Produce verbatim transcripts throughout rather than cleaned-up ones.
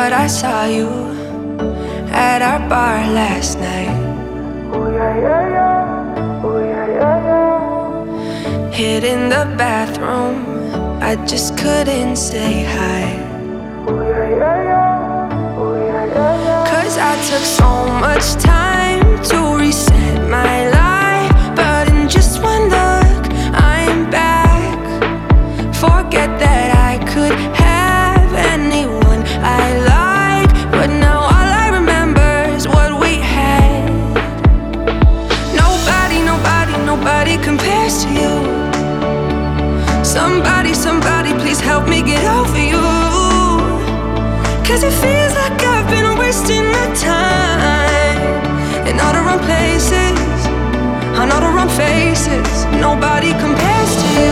but I saw you at our bar last night. Ooh, yeah, yeah, yeah. Ooh, yeah, yeah, yeah. Hid in the bathroom, I just couldn't say hi. Ooh, yeah, yeah, yeah. Ooh, yeah, yeah, yeah. Cause I took so much time to reset my life, but in just one look, I'm back. Forget that I could have anyone I like, but now all I remember is what we had. Nobody, nobody, nobody compares to you. Somebody, somebody, please help me get over you. Cause it feels like I've been wasting my time in all the wrong places, on all the wrong faces. Nobody compares to you.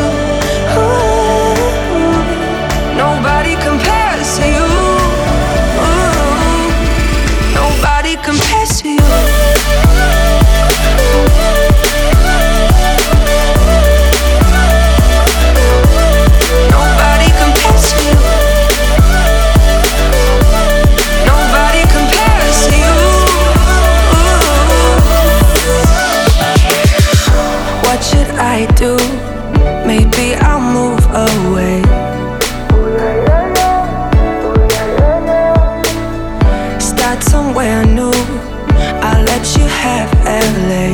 Ooh, nobody compares to you. Ooh, nobody compares to you. Nobody compares to you. Nobody compares to you. What should I do? Maybe I'll move away. Start somewhere new. I'll let you have L A.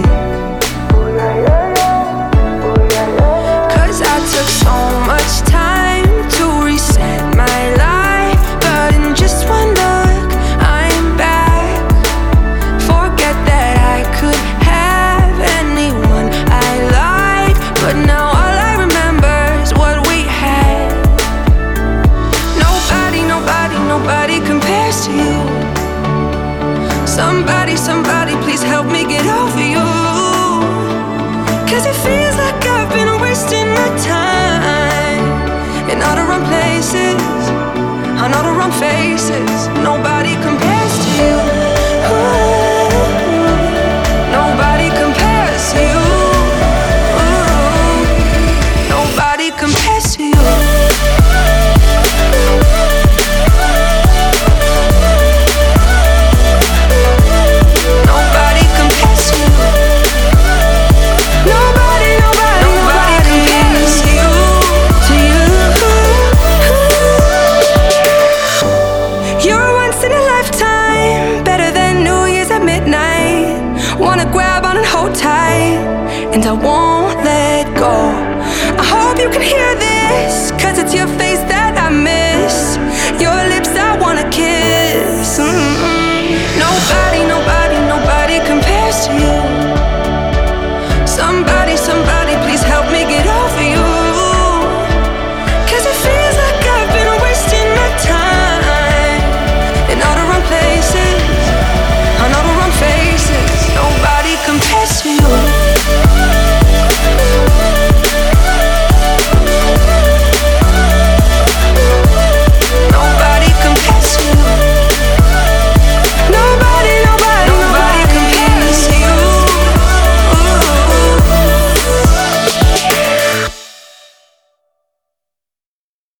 Cause I took so much time to reset my life, but in just one look, I'm back. Forget that I could have anyone I like, but now all I remember is what we had. Nobody, nobody, nobody compares to you. Somebody, somebody, please help me get over you. Cause it feels like I've been wasting my time in all the wrong places, on all the wrong faces. Nobody compares to you. Ooh, nobody compares to you. Ooh, nobody compares to you. Nobody compares to you. Nobody, nobody, nobody compares to you, to you. You're once in a lifetime, better than New Year's at midnight. Wanna grab on and hold tight, and I won't